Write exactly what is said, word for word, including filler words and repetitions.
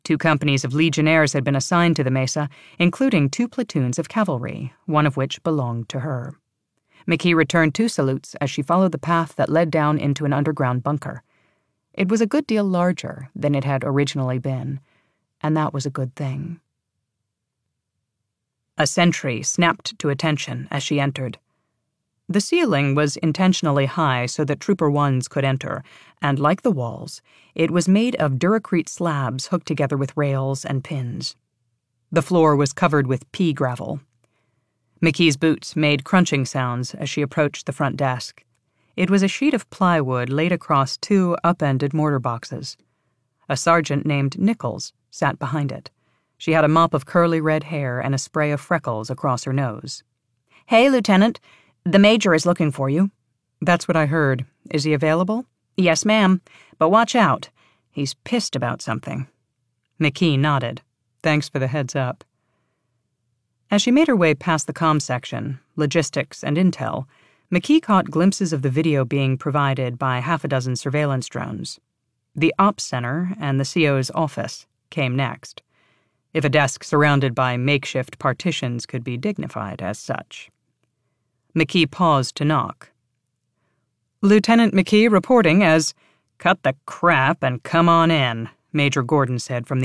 Two companies of legionnaires had been assigned to the mesa, including two platoons of cavalry, one of which belonged to her. McKee returned two salutes as she followed the path that led down into an underground bunker. It was a good deal larger than it had originally been, and that was a good thing. A sentry snapped to attention as she entered. The ceiling was intentionally high so that Trooper Ones could enter, and like the walls, it was made of Duracrete slabs hooked together with rails and pins. The floor was covered with pea gravel. McKee's boots made crunching sounds as she approached the front desk. It was a sheet of plywood laid across two upended mortar boxes. A sergeant named Nichols sat behind it. She had a mop of curly red hair and a spray of freckles across her nose. "Hey, Lieutenant. The Major is looking for you." "That's what I heard. Is he available?" "Yes, ma'am. But watch out. He's pissed about something." McKee nodded. "Thanks for the heads up." As she made her way past the comm section, logistics, and intel, McKee caught glimpses of the video being provided by half a dozen surveillance drones. The ops center and the C O's office came next, if a desk surrounded by makeshift partitions could be dignified as such. McKee paused to knock. "Lieutenant McKee reporting as—" "Cut the crap and come on in," Major Gordon said from the